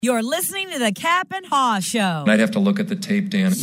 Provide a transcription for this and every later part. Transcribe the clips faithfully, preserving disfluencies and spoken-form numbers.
You're listening to the Cap and Haw Show. I'd have to look at the tape, Dan.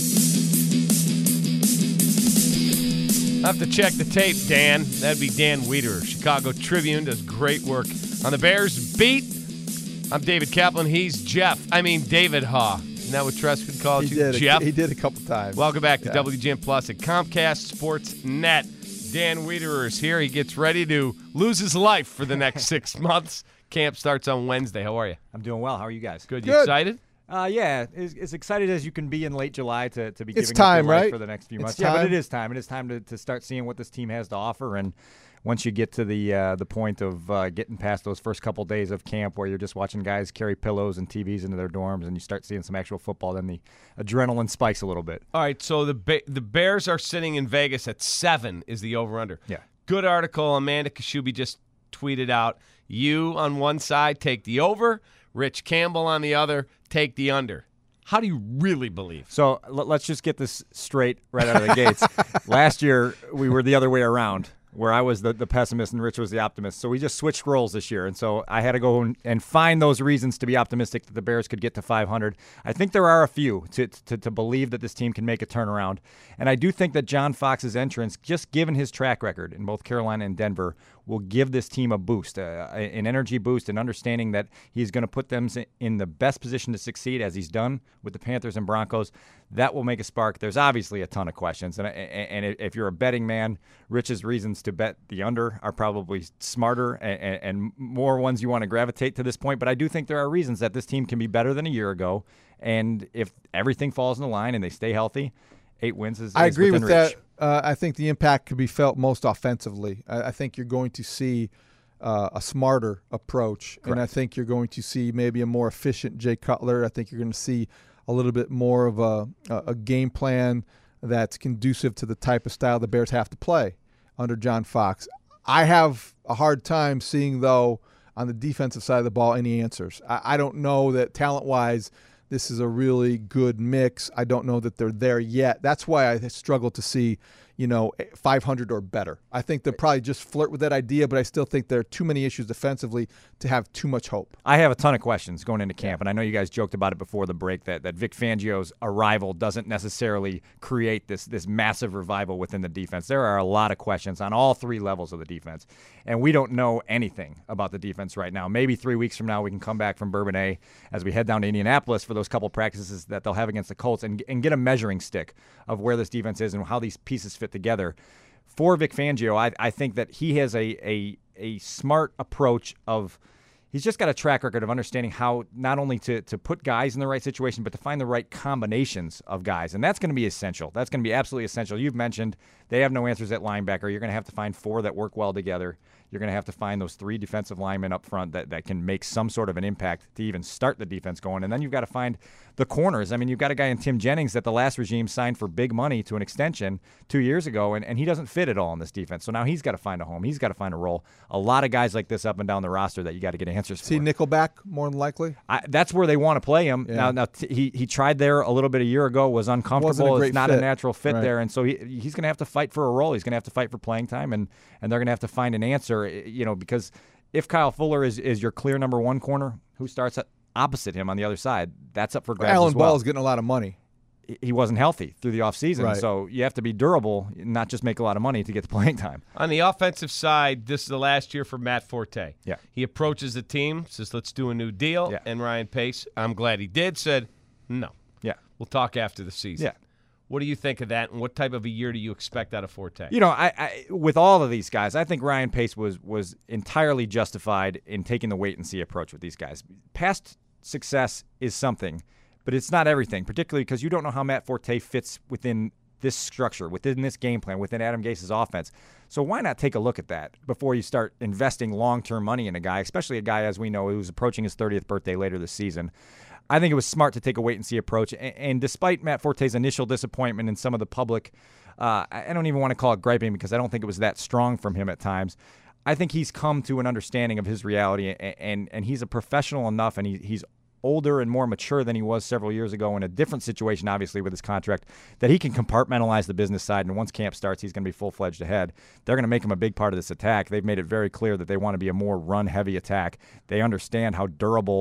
I have to check the tape, Dan. That'd be Dan Wiederer. Chicago Tribune does great work on the Bears beat. I'm David Kaplan. He's Jeff. I mean, David Haw. Isn't that what Trescott called he you? Did Jeff? A, he did a couple times. Welcome back to yeah. W G N Plus at Comcast Sports Net. Dan Wiederer is here. He gets ready to lose his life for the next six months. Camp starts on Wednesday. How are you? I'm doing well. How are you guys? Good. You Good. excited? Uh, yeah, as, as excited as you can be in late July to, to be It's giving time, up your life right? for the next few It's months. Yeah, time. but it is time. It is time to, to start seeing what this team has to offer. And once you get to the uh, the point of uh, getting past those first couple days of camp where you're just watching guys carry pillows and T Vs into their dorms and you start seeing some actual football, then the adrenaline spikes a little bit. All right, so the ba- the Bears are sitting in Vegas at seven is the over-under. Yeah. Good article. Amanda Kashubi just tweeted out, you on one side take the over, Rich Campbell on the other take the under. How do you really believe? So l- let's just get this straight right out of the gates. Last year, we were the other way around, where I was the, the pessimist and Rich was the optimist. So we just switched roles this year. And so I had to go and, and find those reasons to be optimistic that the Bears could get to five hundred. I think there are a few to, to, to believe that this team can make a turnaround. And I do think that John Fox's entrance, just given his track record in both Carolina and Denver, will give this team a boost, uh, an energy boost, and understanding that he's going to put them in the best position to succeed as he's done with the Panthers and Broncos. That will make a spark. There's obviously a ton of questions. And, and if you're a betting man, Rich's reasons to bet the under are probably smarter and, and more ones you want to gravitate to this point. But I do think there are reasons that this team can be better than a year ago. And if everything falls in the line and they stay healthy, eight wins is, I is agree within with reach. that. Uh, I think the impact could be felt most offensively. I, I think you're going to see uh, a smarter approach, Correct. and I think you're going to see maybe a more efficient Jay Cutler. I think you're going to see a little bit more of a, a, a game plan that's conducive to the type of style the Bears have to play under John Fox. I have a hard time seeing, though, on the defensive side of the ball, any answers. I, I don't know that talent-wise this is a really good mix. I don't know that they're there yet. That's why I struggle to see, you know, five hundred or better. I think they'll probably just flirt with that idea, but I still think there are too many issues defensively to have too much hope. I have a ton of questions going into camp, and I know you guys joked about it before the break that, that Vic Fangio's arrival doesn't necessarily create this this massive revival within the defense. There are a lot of questions on all three levels of the defense, and we don't know anything about the defense right now. Maybe three weeks from now we can come back from Bourbonnais as we head down to Indianapolis for those couple practices that they'll have against the Colts and, and get a measuring stick of where this defense is and how these pieces fit together. For Vic Fangio, I, I think that he has a, a a smart approach of he's just got a track record of understanding how not only to, to put guys in the right situation, but to find the right combinations of guys. And that's going to be essential. That's going to be absolutely essential. You've mentioned they have no answers at linebacker. You're going to have to find four that work well together. You're going to have to find those three defensive linemen up front that, that can make some sort of an impact to even start the defense going. And then you've got to find the corners. I mean, you've got a guy in Tim Jennings that the last regime signed for big money to an extension two years ago, and, and he doesn't fit at all in this defense. So now he's got to find a home. He's got to find a role. A lot of guys like this up and down the roster that you got to get answers See for. Nickelback more than likely? I, that's where they want to play him. Yeah. Now, now t- he he tried there a little bit a year ago, was uncomfortable. Wasn't a great it's not fit. a natural fit Right. there, and so he he's going to have to fight for a role. He's going to have to fight for playing time, and, and they're going to have to find an answer. You know, because if Kyle Fuller is, is your clear number one corner, who starts at opposite him on the other side? That's up for grabs Alan as well. Ball is getting a lot of money. He wasn't healthy through the offseason, Right. so you have to be durable, not just make a lot of money to get the playing time. On the offensive side, this is the last year for Matt Forte. Yeah. He approaches the team, says, let's do a new deal. Yeah. And Ryan Pace, I'm glad he did, said, no. Yeah. We'll talk after the season. Yeah. What do you think of that, and what type of a year do you expect out of Forte? You know, I, I with all of these guys, I think Ryan Pace was was entirely justified in taking the wait-and-see approach with these guys. Past success is something, but it's not everything, particularly because you don't know how Matt Forte fits within this structure, within this game plan, within Adam Gase's offense. So why not take a look at that before you start investing long-term money in a guy, especially a guy, as we know, who's approaching his thirtieth birthday later this season. I think it was smart to take a wait-and-see approach. And, and despite Matt Forte's initial disappointment in some of the public, uh, I don't even want to call it griping because I don't think it was that strong from him at times. I think he's come to an understanding of his reality, and and, and he's a professional enough, and he, he's older and more mature than he was several years ago in a different situation, obviously, with his contract, that he can compartmentalize the business side, and once camp starts, he's going to be full-fledged ahead. They're going to make him a big part of this attack. They've made it very clear that they want to be a more run-heavy attack. They understand how durable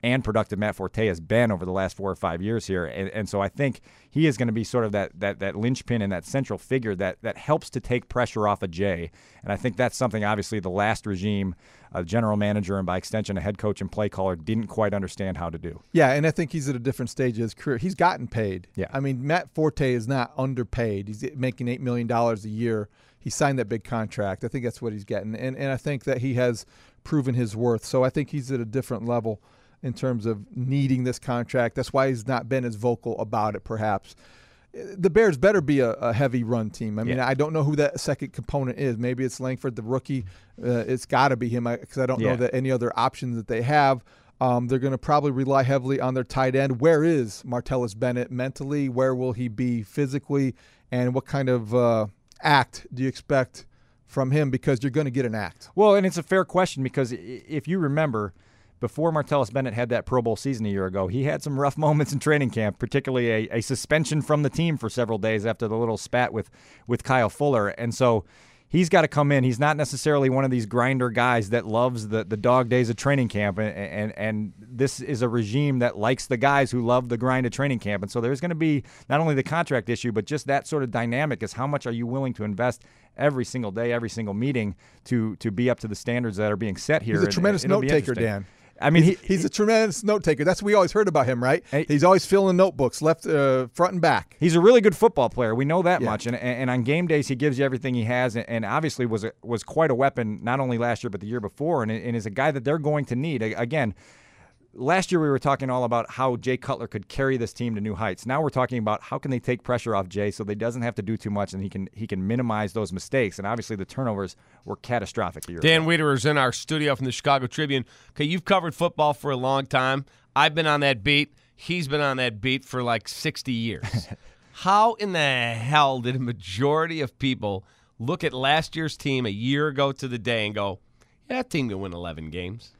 and productive Matt Forte has been over the last four or five years here. And, and so I think he is going to be sort of that that that linchpin and that central figure that that helps to take pressure off of Jay. And I think that's something, obviously, the last regime, a general manager and by extension a head coach and play caller, didn't quite understand how to do. Yeah, and I think he's at a different stage of his career. He's gotten paid. Yeah. I mean, Matt Forte is not underpaid. He's making eight million dollars a year. He signed that big contract. I think that's what he's getting. And, and I think that he has proven his worth. So I think he's at a different level in terms of needing this contract. That's why he's not been as vocal about it, perhaps. The Bears better be a, a heavy run team. I mean, yeah. I don't know who that second component is. Maybe it's Langford, the rookie. Uh, it's got to be him because I don't yeah. know that any other options that they have. Um, they're going to probably rely heavily on their tight end. Where is Martellus Bennett mentally? Where will he be physically? And what kind of uh, act do you expect from him? Because you're going to get an act. Well, and it's a fair question because if you remember, before Martellus Bennett had that Pro Bowl season a year ago, he had some rough moments in training camp, particularly a, a suspension from the team for several days after the little spat with, with Kyle Fuller. And so he's got to come in. He's not necessarily one of these grinder guys that loves the, the dog days of training camp. And, and, and this is a regime that likes the guys who love the grind of training camp. And so there's going to be not only the contract issue, but just that sort of dynamic is how much are you willing to invest every single day, every single meeting to to be up to the standards that are being set here. He's a tremendous note taker, Dan. I mean, he's, he, he's a tremendous note taker. That's what we always heard about him, right? Hey, he's always filling notebooks, left, uh, front, and back. He's a really good football player. We know that yeah. much. And, and on game days, he gives you everything he has, and, and obviously was a, was quite a weapon not only last year but the year before, and, and is a guy that they're going to need. Again, last year we were talking all about how Jay Cutler could carry this team to new heights. Now we're talking about how can they take pressure off Jay so they doesn't have to do too much and he can he can minimize those mistakes. And obviously the turnovers were catastrophic a year Dan ago. Wiederer's in our studio from the Chicago Tribune. Okay, you've covered football for a long time. I've been on that beat. He's been on that beat for like sixty years. How in the hell did a majority of people look at last year's team a year ago to the day and go, yeah, that team can win eleven games?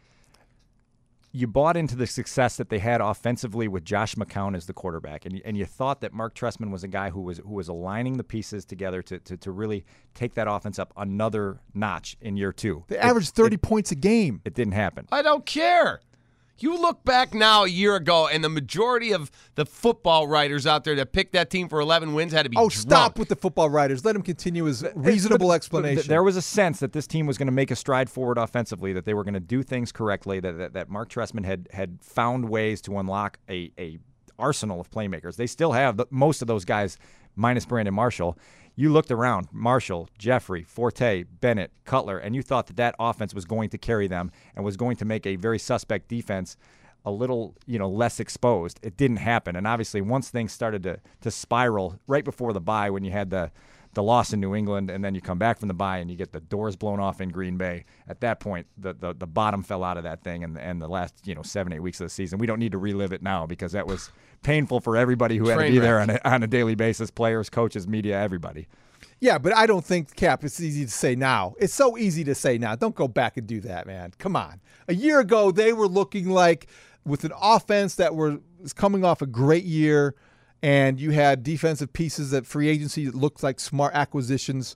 You bought into the success that they had offensively with Josh McCown as the quarterback, and you, and you thought that Mark Trestman was a guy who was who was aligning the pieces together to to, to really take that offense up another notch in year two. They it, averaged thirty it, points a game. It didn't happen. I don't care. You look back now a year ago, and the majority of the football writers out there that picked that team for eleven wins had to be Oh, drunk. stop with the football writers. Let him continue his reasonable But- explanation. but there was a sense that this team was going to make a stride forward offensively, that they were going to do things correctly, that, that, that Mark Trestman had had found ways to unlock a, a arsenal of playmakers. They still have the, most of those guys, minus Brandon Marshall. You looked around, Marshall, Jeffrey, Forte, Bennett, Cutler, and you thought that that offense was going to carry them and was going to make a very suspect defense a little, you know, less exposed. It didn't happen. And obviously once things started to to spiral right before the bye when you had the the loss in New England and then you come back from the bye and you get the doors blown off in Green Bay, at that point the the, the bottom fell out of that thing and, and the last, you know, seven, eight weeks of the season. We don't need to relive it now because that was painful for everybody who had Train to be wreck. there on a, on a daily basis, players, coaches, media, everybody. Yeah, but I don't think, Cap, it's easy to say now. It's so easy to say now. Don't go back and do that, man. Come on. A year ago, they were looking like with an offense that were, was coming off a great year, and you had defensive pieces that free agency that looked like smart acquisitions.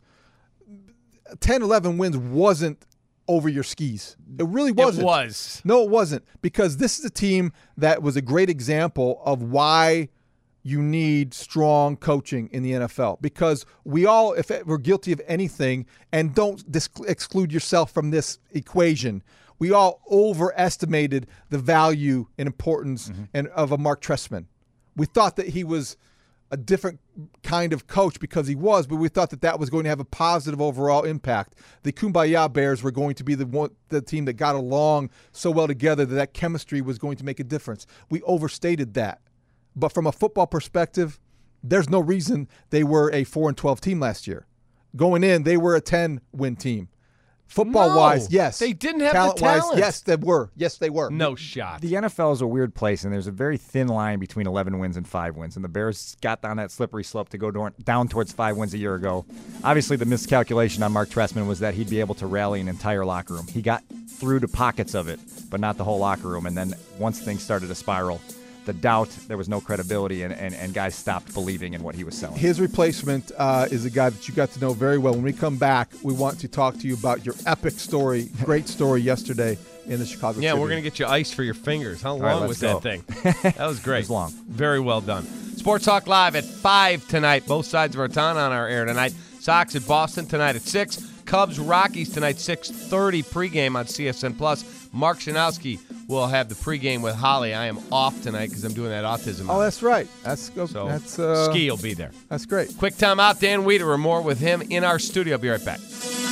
ten, eleven wins wasn't over your skis. It really wasn't. It was. No, it wasn't. Because this is a team that was a great example of why you need strong coaching in the N F L. Because we all, if we're guilty of anything, and don't dis- exclude yourself from this equation, we all overestimated the value and importance mm-hmm. and of a Mark Trestman. We thought that he was a different kind of coach because he was, but we thought that that was going to have a positive overall impact. The Kumbaya Bears were going to be the one, the team that got along so well together that that chemistry was going to make a difference. We overstated that. But from a football perspective, there's no reason they were a four and twelve team last year. Going in, they were a ten-win team. Football-wise, No, yes. they didn't have the Talent-wise, talent. yes, they were. Yes, they were. No shot. The N F L is a weird place, and there's a very thin line between eleven wins and five wins. And the Bears got down that slippery slope to go do- down towards five wins a year ago. Obviously, the miscalculation on Mark Trestman was that he'd be able to rally an entire locker room. He got through to pockets of it, but not the whole locker room. And then once things started to spiral, the doubt, there was no credibility, and, and, and guys stopped believing in what he was selling. His replacement uh, is a guy that you got to know very well. When we come back, we want to talk to you about your epic story, great story yesterday in the Chicago Yeah, Tribune. we're going to get you ice for your fingers. How long right, let's was go. that thing? That was great. It was long. Very well done. Sports Talk Live at five tonight. Both sides of our town on our air tonight. Sox at Boston tonight at six. Cubs Rockies tonight, six thirty pregame on C S N Plus. Mark Shanowski will have the pregame with Holly. I am off tonight because I'm doing that autism. Oh, that's right. That's go. so that's uh, Ski will be there. That's great. Quick time out. Dan Wiederer, more with him in our studio. I'll be right back.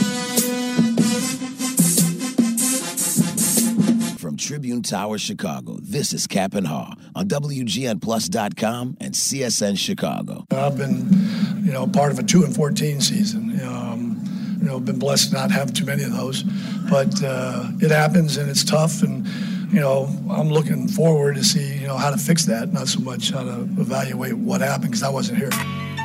From Tribune Tower, Chicago, this is Cap and Haw on W G N Plus dot com and C S N Chicago. I've been, you know, part of a two and fourteen season. Um, you know, been blessed to not have too many of those, but uh, it happens and it's tough. And you know, I'm looking forward to see, you know, how to fix that, not so much how to evaluate what happened because I wasn't here.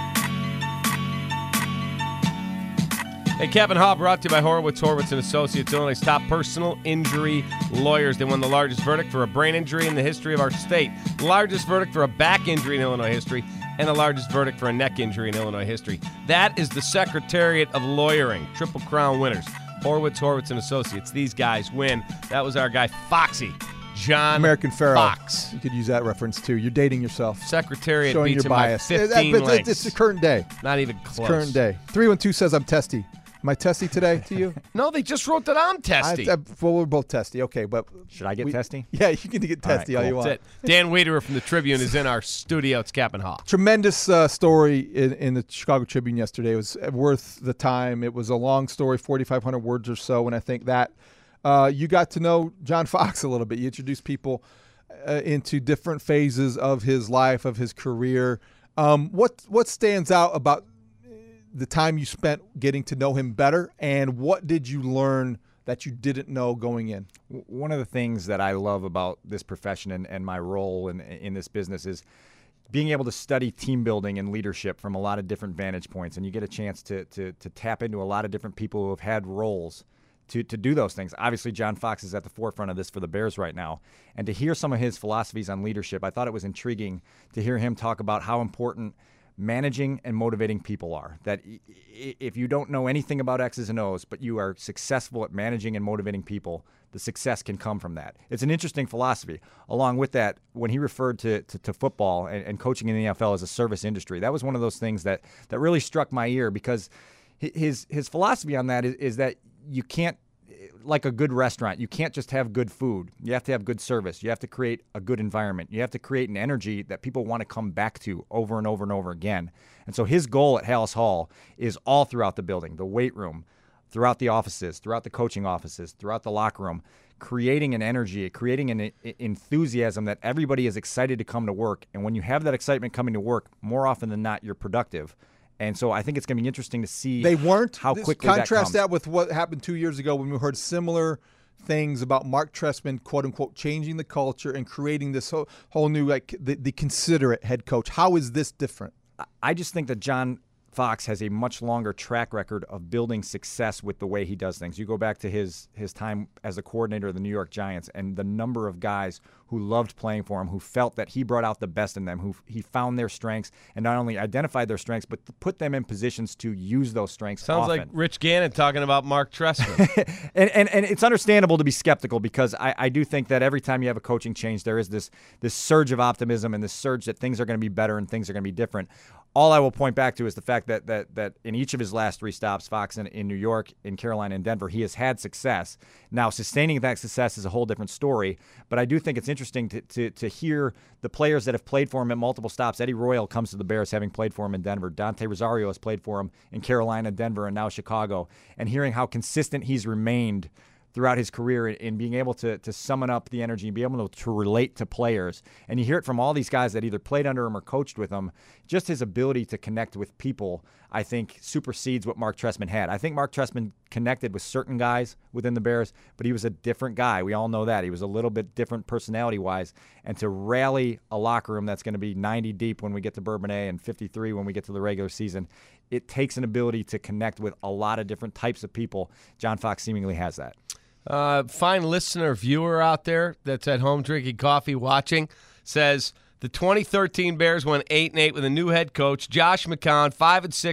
Hey, Cap and Haw brought to you by Horowitz, Horowitz and Associates, Illinois' top personal injury lawyers. They won the largest verdict for a brain injury in the history of our state, the largest verdict for a back injury in Illinois history, and the largest verdict for a neck injury in Illinois history. That is the Secretariat of Lawyering, Triple Crown winners. Horowitz, Horowitz and Associates. These guys win. That was our guy, Foxy. John American Pharaoh. Fox. You could use that reference too. You're dating yourself. Secretariat Showing beats your him by bias. fifteen But lengths. It's the current day. Not even close. Current day. three one two says I'm testy. Am I testy today to you? No, they just wrote that I'm testy. I, I, well, we're both testy. Okay, but Should I get we- testy? Yeah, you can get All right, testy all, cool. you want. That's it. Dan Wiederer from the Tribune is in our studio. It's Cap and Haw. Tremendous uh, story in, in the Chicago Tribune yesterday. It was worth the time. It was a long story, forty-five hundred words or so, and I think that uh, you got to know John Fox a little bit. You introduced people uh, into different phases of his life, of his career. Um, what what stands out about the time you spent getting to know him better, and what did you learn that you didn't know going in? One of the things that I love about this profession and, and my role in, in this business is being able to study team building and leadership from a lot of different vantage points, and you get a chance to to, to tap into a lot of different people who have had roles to, to do those things. Obviously, John Fox is at the forefront of this for the Bears right now, and to hear some of his philosophies on leadership, I thought it was intriguing to hear him talk about how important managing and motivating people are. That if you don't know anything about X's and O's, but you are successful at managing and motivating people, the success can come from that. It's an interesting philosophy. Along with that, when he referred to, to, to football and, and coaching in the N F L as a service industry, that was one of those things that, that really struck my ear, because his his philosophy on that is, is that you can't, like a good restaurant, you can't just have good food. You have to have good service. You have to create a good environment. You have to create an energy that people want to come back to over and over and over again. And so his goal at Halas Hall is all throughout the building, the weight room, throughout the offices, throughout the coaching offices, throughout the locker room, creating an energy, creating an enthusiasm that everybody is excited to come to work. And when you have that excitement coming to work, more often than not, you're productive. And so I think it's going to be interesting to see They weren't. how This- quickly that contrast comes. that with what happened two years ago when we heard similar things about Mark Trestman, quote unquote, changing the culture and creating this whole, whole new, like the, the considerate head coach. How is this different? I just think that John Fox has a much longer track record of building success with the way he does things. You go back to his his time as a coordinator of the New York Giants, and the number of guys who loved playing for him, who felt that he brought out the best in them, who he found their strengths and not only identified their strengths, but put them in positions to use those strengths. Sounds often. like Rich Gannon talking about Mark Trestman. and, and and it's understandable to be skeptical, because I, I do think that every time you have a coaching change, there is this this surge of optimism and this surge that things are going to be better and things are going to be different. All I will point back to is the fact that that that in each of his last three stops, Fox in, in New York, in Carolina, and Denver, he has had success. Now, sustaining that success is a whole different story, but I do think it's interesting to, to, to hear the players that have played for him at multiple stops. Eddie Royal comes to the Bears having played for him in Denver. Dante Rosario has played for him in Carolina, Denver, and now Chicago, and hearing how consistent he's remained throughout his career in being able to to summon up the energy and be able to, to relate to players. And you hear it from all these guys that either played under him or coached with him. Just his ability to connect with people, I think, supersedes what Mark Trestman had. I think Mark Trestman connected with certain guys within the Bears, but he was a different guy. We all know that. He was a little bit different personality-wise. And to rally a locker room that's going to be ninety deep when we get to Bourbonnais and fifty-three when we get to the regular season, it takes an ability to connect with a lot of different types of people. John Fox seemingly has that. Uh, fine listener, viewer out there that's at home drinking coffee, watching, says the twenty thirteen Bears went eight and eight with a new head coach, Josh McCown, five and six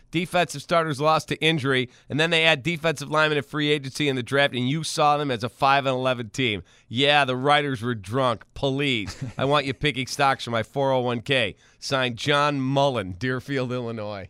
defensive starters lost to injury, and then they add defensive linemen at free agency in the draft, and you saw them as a five and eleven team. Yeah, the writers were drunk. Please. I want you picking stocks for my four oh one k. Signed, John Mullen, Deerfield, Illinois.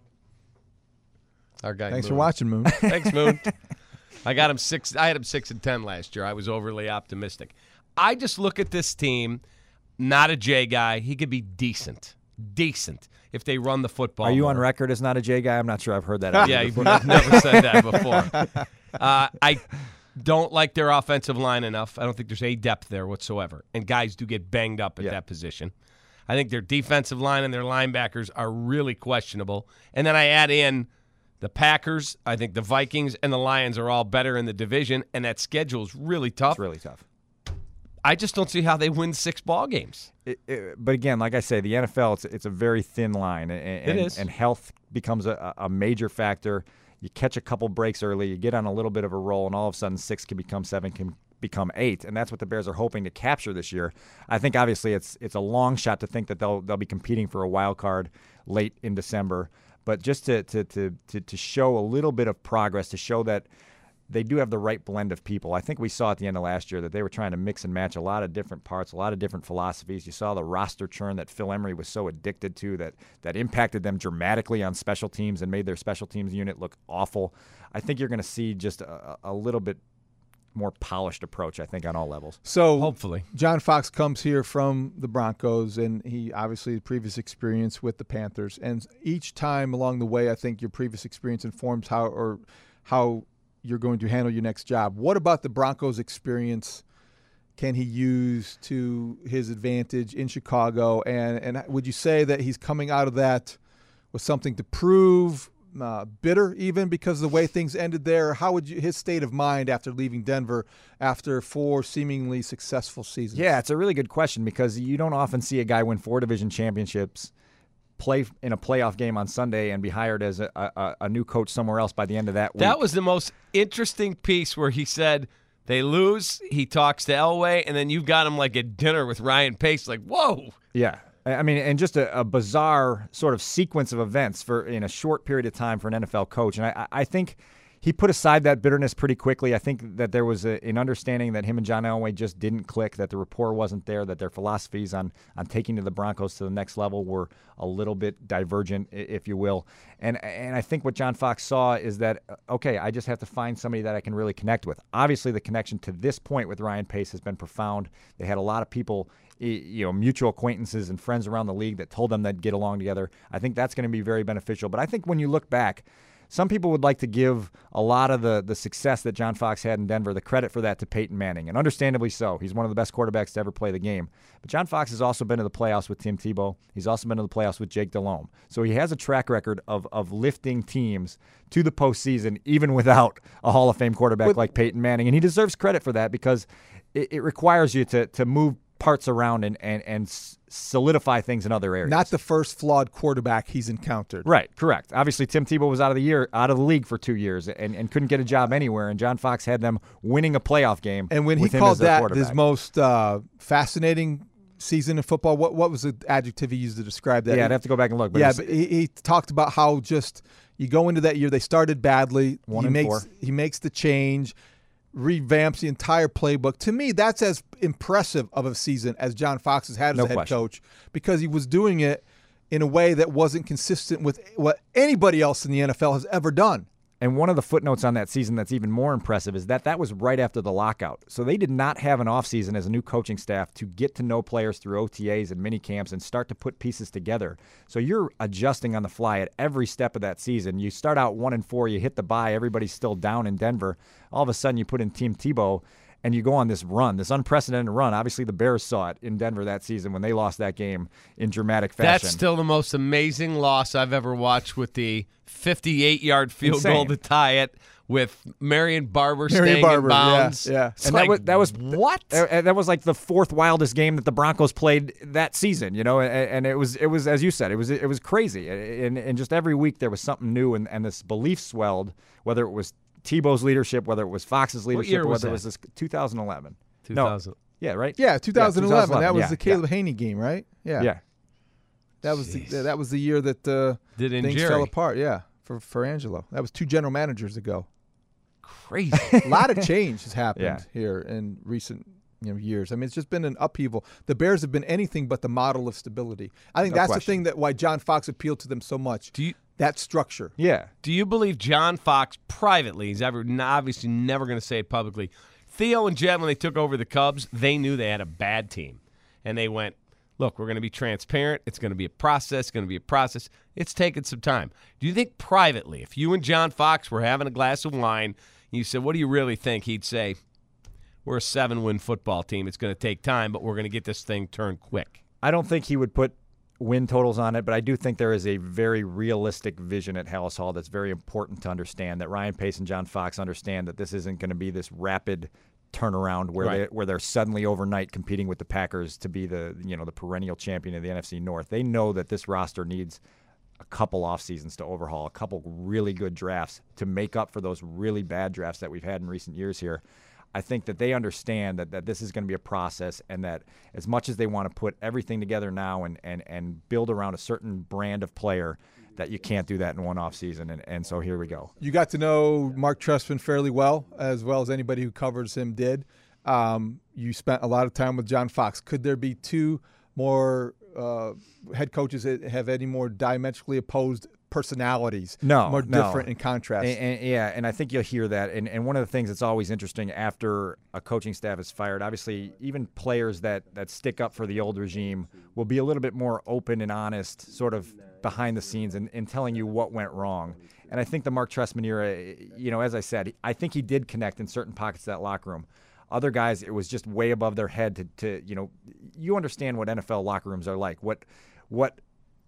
Our guy Thanks Moon. for watching, Moon. Thanks, Moon. I got him six. I had him six and ten last year. I was overly optimistic. I just look at this team, not a J guy. He could be decent, decent if they run the football. Are you more. on record as not a J guy? I'm not sure I've heard that. Yeah, you've never said that before. Uh, I don't like their offensive line enough. I don't think there's any depth there whatsoever, and guys do get banged up at yeah. that position. I think their defensive line and their linebackers are really questionable. And then I add in the Packers, I think the Vikings, and the Lions are all better in the division, and that schedule is really tough. It's really tough. I just don't see how they win six ball games. It, it, but again, like I say, the N F L, it's, it's a very thin line. And, and, it is. And health becomes a, a major factor. You catch a couple breaks early, you get on a little bit of a roll, and all of a sudden six can become seven, can become eight. And that's what the Bears are hoping to capture this year. I think obviously it's it's a long shot to think that they'll they'll be competing for a wild card late in December. But just to to to to, to show a little bit of progress, to show that they do have the right blend of people. I think we saw at the end of last year that they were trying to mix and match a lot of different parts, a lot of different philosophies. You saw the roster churn that Phil Emery was so addicted to that that impacted them dramatically on special teams and made their special teams unit look awful. I think you're going to see just a, a little bit more polished approach, I think, on all levels. So hopefully, John Fox comes here from the Broncos, and he obviously had previous experience with the Panthers. And each time along the way, I think your previous experience informs how or how you're going to handle your next job. What about the Broncos' experience can he use to his advantage in Chicago? And and would you say that he's coming out of that with something to prove, uh, bitter even because of the way things ended there? How would you his state of mind after leaving Denver after four seemingly successful seasons? Yeah, it's a really good question because you don't often see a guy win four division championships, play in a playoff game on Sunday, and be hired as a, a, a new coach somewhere else by the end of that week. That was the most interesting piece where he said they lose, he talks to Elway, and then you've got him like at dinner with Ryan Pace. Like, whoa. Yeah. I mean, and just a, a bizarre sort of sequence of events for in a short period of time for an N F L coach. And I, I think he put aside that bitterness pretty quickly. I think that there was a, an understanding that him and John Elway just didn't click, that the rapport wasn't there, that their philosophies on on taking to the Broncos to the next level were a little bit divergent, if you will. And and I think what John Fox saw is that, okay, I just have to find somebody that I can really connect with. Obviously, the connection to this point with Ryan Pace has been profound. They had a lot of people, you know, mutual acquaintances and friends around the league that told them they'd get along together. I think that's going to be very beneficial. But I think when you look back, some people would like to give a lot of the, the success that John Fox had in Denver, the credit for that to Peyton Manning, and understandably so. He's one of the best quarterbacks to ever play the game. But John Fox has also been to the playoffs with Tim Tebow. He's also been to the playoffs with Jake Delhomme. So he has a track record of of lifting teams to the postseason, even without a Hall of Fame quarterback But, like Peyton Manning. And he deserves credit for that because it, it requires you to to move parts around and, and, and solidify things in other areas. Not the first flawed quarterback he's encountered. Right, correct. Obviously, Tim Tebow was out of the year, out of the league for two years and, and couldn't get a job anywhere, and John Fox had them winning a playoff game. And when he with him called as their that quarterback. his most uh, fascinating season in football, what what was the adjective he used to describe that? Yeah, I'd have to go back and look. But yeah, it's- but he, he talked about how just you go into that year, they started badly. One he and makes four. he makes the change, revamps the entire playbook. To me, that's as impressive of a season as John Fox has had as No a head question. coach because he was doing it in a way that wasn't consistent with what anybody else in the N F L has ever done. And one of the footnotes on that season that's even more impressive is that that was right after the lockout. So they did not have an offseason as a new coaching staff to get to know players through O T As and mini camps and start to put pieces together. So you're adjusting on the fly at every step of that season. You start out one and four, you hit the bye, everybody's still down in Denver. All of a sudden you put in Tim Tebow and you go on this run, this unprecedented run. Obviously the Bears saw it in Denver that season when they lost that game in dramatic fashion. That's still the most amazing loss I've ever watched with the fifty-eight-yard field Insane. goal to tie it with Marion Barber Marion staying Barber, in bounds. yeah, yeah. It's And like, that was that was what? uh, that was like the fourth wildest game that the Broncos played that season, you know, and, and it was it was as you said, it was it was crazy, and and just every week there was something new, and, and this belief swelled, whether it was Tebow's leadership, whether it was Fox's leadership, year or was whether that? it was this two thousand eleven. two thousand. No, yeah, right. Yeah, two thousand eleven. That was yeah, the Caleb yeah. Haney game, right? Yeah. Yeah. That was the, Jeez. that was the year that uh, Did in things Jerry. fell apart. Yeah. for, for Angelo. That was two general managers ago. Crazy. A lot of change has happened Yeah. here in recent you know, years. I mean, it's just been an upheaval. The Bears have been anything but the model of stability. I think No that's question. the thing that why John Fox appealed to them so much. Do you that structure. Yeah. do you believe John Fox privately, he's ever obviously never going to say it publicly, Theo and Jed, when they took over the Cubs, they knew they had a bad team. And they went, look, we're going to be transparent. It's going to be a process. It's going to be a process. It's taken some time. Do you think privately, if you and John Fox were having a glass of wine, and you said, what do you really think? He'd say, we're a seven-win football team. It's going to take time, but we're going to get this thing turned quick. I don't think he would put win totals on it, but I do think there is a very realistic vision at Hallis Hall that's very important to understand, that Ryan Pace and John Fox understand that this isn't going to be this rapid turnaround where Right. they where they're suddenly overnight competing with the Packers to be the you know the perennial champion of the N F C North. They know that this roster needs a couple off seasons to overhaul, a couple really good drafts to make up for those really bad drafts that we've had in recent years here. I think that they understand that, that this is going to be a process, and that as much as they want to put everything together now and, and, and build around a certain brand of player, that you can't do that in one offseason. And, and so here we go. You got to know Mark Trestman fairly well, as well as anybody who covers him did. Um, you spent a lot of time with John Fox. Could there be two more uh, head coaches that have any more diametrically opposed personalities? No, more no. different in contrast. And, and, yeah, and I think you'll hear that. And, and one of the things that's always interesting after a coaching staff is fired, obviously even players that, that stick up for the old regime will be a little bit more open and honest sort of behind the scenes and, and telling you what went wrong. And I think the Mark Trestman era, you know, as I said, I think he did connect in certain pockets of that locker room. Other guys, it was just way above their head to, to you know, you understand what N F L locker rooms are like, what, what,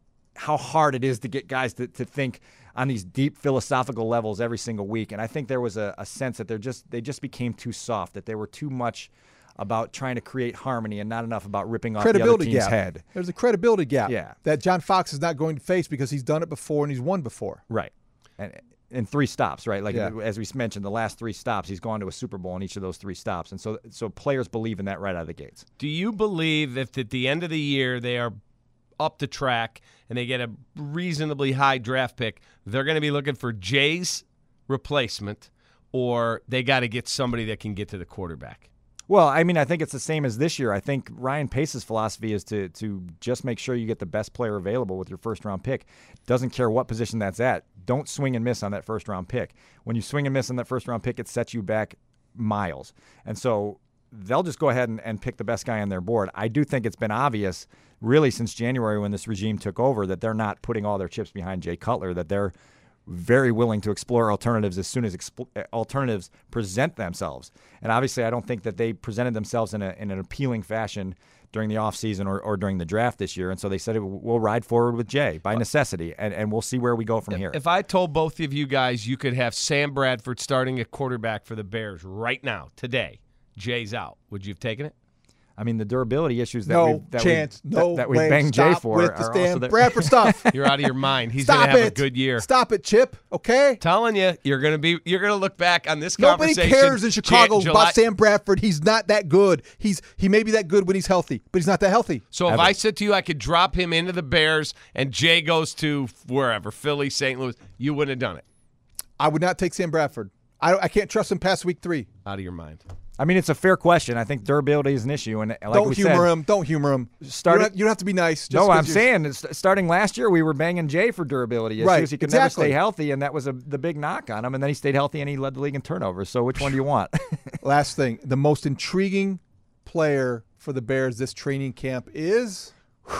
how hard it is to get guys to, to think on these deep philosophical levels every single week. And I think there was a, a sense that they're just, they just became too soft, that they were too much about trying to create harmony and not enough about ripping off the other credibility team's gap. head. There's a credibility gap Yeah. that John Fox is not going to face because he's done it before and he's won before. Right. And in three stops, right? Like Yeah. as we mentioned, the last three stops, he's gone to a Super Bowl in each of those three stops. And so so players believe in that right out of the gates. Do you believe if at the end of the year they are up the track and they get a reasonably high draft pick, they're going to be looking for Jay's replacement, or they got to get somebody that can get to the quarterback? Well, I mean, I think it's the same as this year. I think Ryan Pace's philosophy is to to just make sure you get the best player available with your first-round pick. Doesn't care what position that's at. Don't swing and miss on that first-round pick. When you swing and miss on that first-round pick, it sets you back miles. And so they'll just go ahead and, and pick the best guy on their board. I do think it's been obvious, really, since January when this regime took over, that they're not putting all their chips behind Jay Cutler, that they're very willing to explore alternatives as soon as expl- alternatives present themselves. And obviously, I don't think that they presented themselves in, a, in an appealing fashion during the offseason or, or during the draft this year. And so they said, we'll ride forward with Jay by necessity, and, and we'll see where we go from here. If I told both of you guys you could have Sam Bradford starting at quarterback for the Bears right now, today, Jay's out, would you have taken it? I mean, the durability issues that no we've, that chance. we, no that, that we way. banged Stop Jay for with the are Stan also that, Bradford stuff. You're out of your mind. He's Stop going to have it. a good year. Stop it, Chip. Okay. Telling you, you're going to be. You're going to look back on this Nobody conversation. cares in Chicago Jan- July- about Sam Bradford. He's not that good. He's he may be that good when he's healthy, but he's not that healthy. So if I said to you I could drop him into the Bears and Jay goes to wherever, Philly, Saint Louis, you wouldn't have done it. I would not take Sam Bradford. I, I can't trust him past week three. Out of your mind. I mean, it's a fair question. I think durability is an issue. And like don't we humor said, him. Don't humor him. Started- you, don't have, you don't have to be nice. Just No, 'cause I'm you're- saying it's, starting last year, we were banging Jay for durability issues. Right, He could exactly. never stay healthy, and that was a, the big knock on him. And then he stayed healthy, and he led the league in turnovers. So which one do you want? Last thing, the most intriguing player for the Bears this training camp is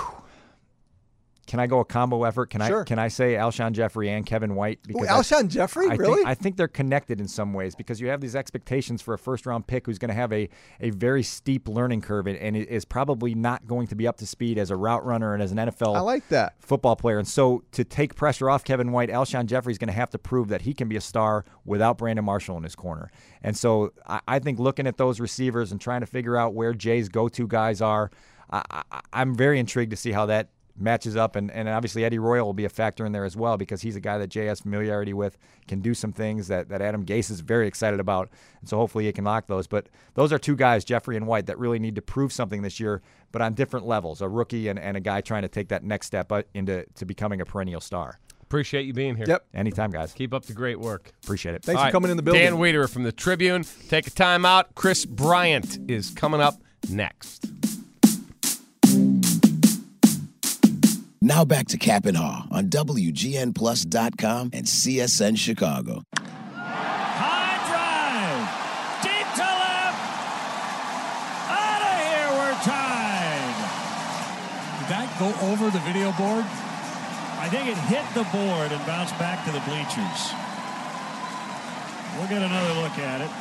Can I go a combo effort? Can Sure. I can I say Alshon Jeffrey and Kevin White? Ooh, I- Alshon Jeffrey. I really? Think, I think they're connected in some ways because you have these expectations for a first-round pick who's going to have a, a very steep learning curve and, and is probably not going to be up to speed as a route runner and as an N F L I like that. football player. And so to take pressure off Kevin White, Alshon Jeffrey is going to have to prove that he can be a star without Brandon Marshall in his corner. And so I, I think looking at those receivers and trying to figure out where Jay's go-to guys are, I, I, I'm very intrigued to see how that matches up, and, and obviously Eddie Royal will be a factor in there as well because he's a guy that Jay has familiarity with, can do some things that, that Adam Gase is very excited about, and so hopefully he can lock those. But those are two guys, Jeffrey and White, that really need to prove something this year, but on different levels, a rookie and, and a guy trying to take that next step into to becoming a perennial star. Appreciate you being here. Yep. Anytime, guys. Keep up the great work. Appreciate it. Thanks All for right, coming in the building. Dan Wiederer from the Tribune. Take a time out. Chris Bryant is coming up next. Now back to Cap and Haw on W G N Plus dot com and C S N Chicago. High drive. Deep to left. Out of here. We're tied. Did that go over the video board? I think it hit the board and bounced back to the bleachers. We'll get another look at it.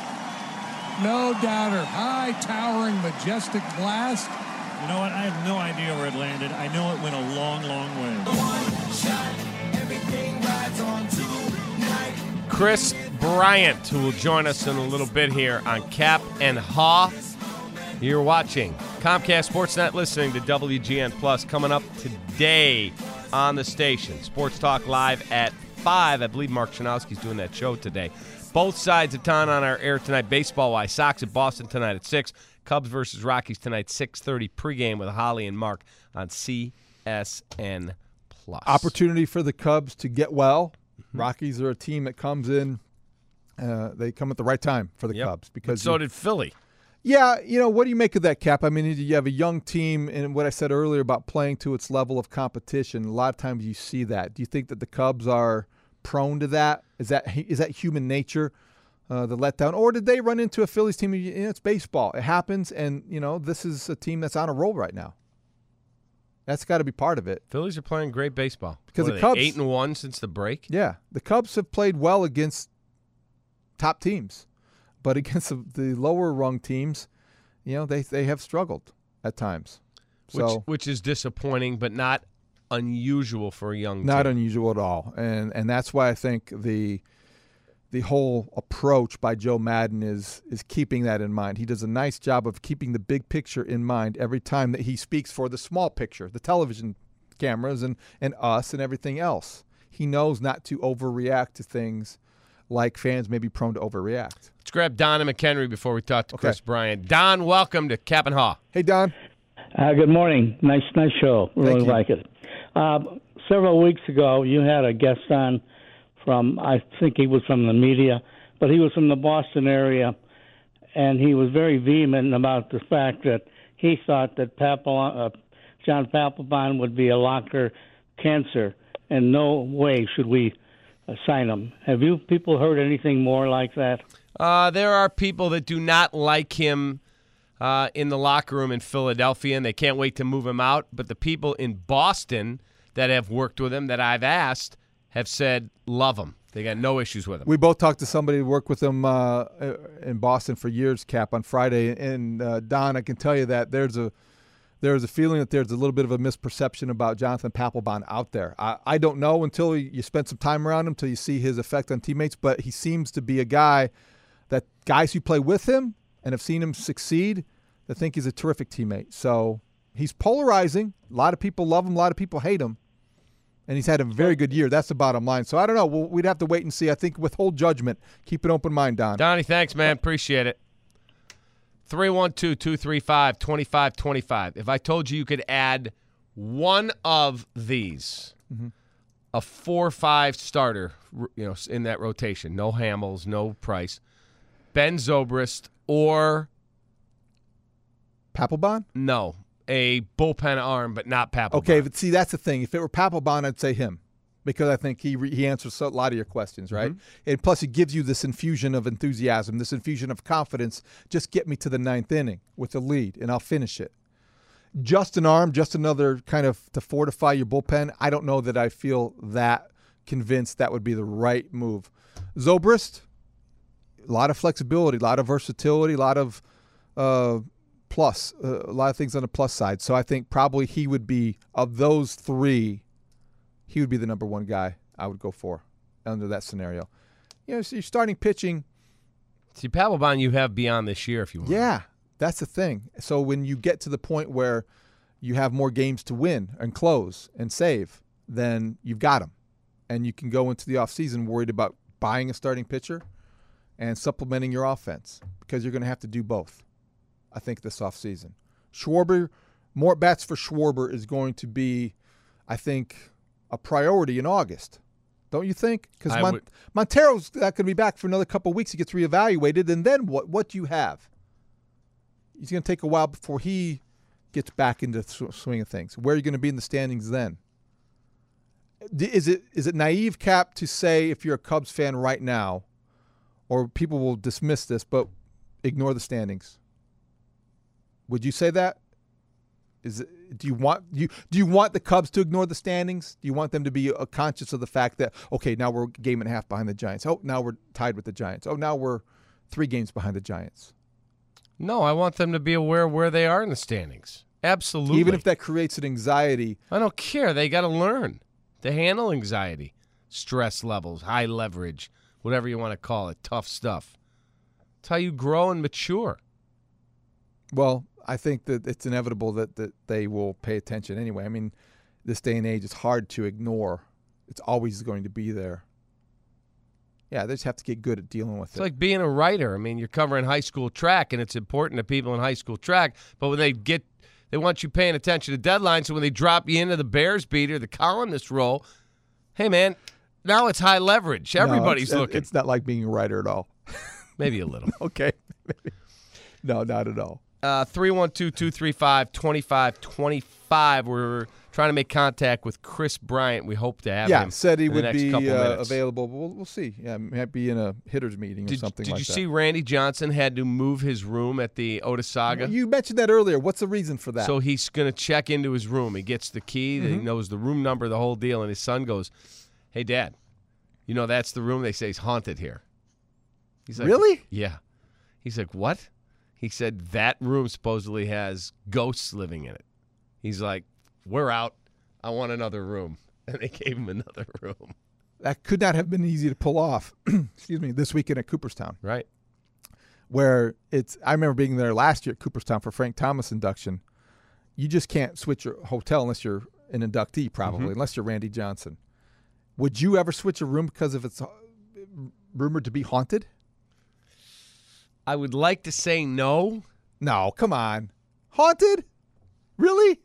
No doubter. High, towering, majestic blast. You know what? I have no idea where it landed. I know it went a long, long way. One shot, everything rides on tonight. Chris Bryant, who will join us in a little bit here on Cap and Haw. You're watching Comcast Sportsnet, listening to W G N Plus. Coming up today on the station. Sports Talk Live at five. I believe Mark Chanowski's doing that show today. Both sides of town on our air tonight. Baseball-wise, Sox at Boston tonight at six. Cubs versus Rockies tonight, six thirty pregame with Holly and Mark on C S N Plus. Opportunity for the Cubs to get well. Mm-hmm. Rockies are a team that comes in. Uh, they come at the right time for the yep. Cubs. Because so you, did Philly. Yeah, you know, what do you make of that, Cap? I mean, you have a young team, and what I said earlier about playing to its level of competition, a lot of times you see that. Do you think that the Cubs are prone to that? Is that is that human nature, uh, the letdown? Or did they run into a Phillies team? You know, it's baseball. It happens, and, you know, this is a team that's on a roll right now. That's got to be part of it. Phillies are playing great baseball. Because what the are Cubs, they, eight and one since the break? Yeah, the Cubs have played well against top teams, but against the, the lower rung teams, you know, they they have struggled at times. Which, So which is disappointing, but not unusual for a young not team. unusual at all, and and that's why I think the the whole approach by Joe Madden is is keeping that in mind. He does a nice job of keeping the big picture in mind every time that he speaks for the small picture, the television cameras and and us and everything else. He knows not to overreact to things like fans may be prone to overreact. Let's grab Don and McHenry before we talk to Okay. Chris Bryant. Don, welcome to Cap and Haw. Hey, Don. Uh, good morning. Nice, nice show. Really you. like it. Uh, several weeks ago, you had a guest on from, I think he was from the media, but he was from the Boston area, and he was very vehement about the fact that he thought that Papel, uh, John Papelbon would be a locker cancer, and no way should we uh, sign him. Have you people heard anything more like that? Uh, there are people that do not like him uh, in the locker room in Philadelphia, and they can't wait to move him out. But the people in Boston that have worked with him that I've asked have said love him. They got no issues with him. We both talked to somebody who worked with him uh, in Boston for years, Cap, on Friday. And, uh, Don, I can tell you that there's a there's a feeling that there's a little bit of a misperception about Jonathan Papelbon out there. I, I don't know until you spend some time around him, until you see his effect on teammates, but he seems to be a guy that guys who play with him and have seen him succeed, they think he's a terrific teammate. So he's polarizing. A lot of people love him. A lot of people hate him. And he's had a very good year. That's the bottom line. So I don't know. We'll, we'd have to wait and see. I think withhold judgment. Keep an open mind, Don. Donnie, thanks, man. Appreciate it. three one two, two three five, two five two five. If I told you you could add one of these, mm-hmm. a four five starter, you know, in that rotation, no Hamels, no Price, Ben Zobrist, or Papelbon? No, a bullpen arm, but not Papelbon. Okay, but see, that's the thing. If it were Papelbon, I'd say him, because I think he re- he answers a lot of your questions, right? Mm-hmm. And plus, he gives you this infusion of enthusiasm, this infusion of confidence. Just get me to the ninth inning with the lead, and I'll finish it. Just an arm, just another kind of to fortify your bullpen. I don't know that I feel that convinced that would be the right move. Zobrist, a lot of flexibility, a lot of versatility, a lot of uh, plus, uh, a lot of things on the plus side. So I think probably he would be, of those three, he would be the number one guy I would go for under that scenario. You know, so you're starting pitching. See, Papelbon you have beyond this year if you want. Yeah, that's the thing. So when you get to the point where you have more games to win and close and save, then you've got him. And you can go into the offseason worried about buying a starting pitcher and supplementing your offense, because you're going to have to do both, I think, this offseason. Schwarber, more bats for Schwarber is going to be, I think, a priority in August. don't you think? Because I Mon- would- Montero's not going to be back for another couple of weeks. He gets reevaluated, and then what? What do you have? He's going to take a while before he gets back into the sw- swing of things. Where are you going to be in the standings then? D- Is it is it naive, Cap, to say if you're a Cubs fan right now, or people will dismiss this, but ignore the standings? Would you say that? Is it, do you want you do you want the Cubs to ignore the standings? Do you want them to be uh, conscious of the fact that, okay, now we're a game and a half behind the Giants. Oh, now we're tied with the Giants. Oh, now we're three games behind the Giants. No, I want them to be aware of where they are in the standings. Absolutely. Even if that creates an anxiety. I don't care. They got to learn to handle anxiety, stress levels, high leverage, whatever you want to call it, tough stuff. It's how you grow and mature. Well, I think that it's inevitable that, that they will pay attention anyway. I mean, this day and age, it's hard to ignore. It's always going to be there. Yeah, they just have to get good at dealing with It's it. like being a writer. I mean, you're covering high school track, and it's important to people in high school track, but when they get – they want you paying attention to deadlines, so when they drop you into the Bears beat or the columnist role, hey, man, now it's high leverage. Everybody's no, it's, looking. It's not like being a writer at all. Maybe a little. Okay. No, not at all. Uh, three one two, two three five, two five two five. We're trying to make contact with Chris Bryant. We hope to have yeah, him said he in the would next be couple uh, minutes. available, but we'll, we'll see. Yeah, might be in a hitters meeting or Did, something did like you that. see Randy Johnson had to move his room at the Otissaga? You mentioned that earlier. What's the reason for that? So he's going to check into his room. He gets the key. Mm-hmm. He knows the room number, the whole deal. And his son goes, hey, Dad, you know that's the room they say is haunted here. He's like, really? Yeah. He's like, what? He said that room supposedly has ghosts living in it. He's like, we're out. I want another room. And they gave him another room. That could not have been easy to pull off. Excuse me. This weekend at Cooperstown. Right. Where it's, I remember being there last year at Cooperstown for Frank Thomas induction. You just can't switch your hotel unless you're an inductee, probably, Mm-hmm. unless you're Randy Johnson. Would you ever switch a room because if it's uh, rumored to be haunted? I would like to say no. No, come on. Haunted? Really?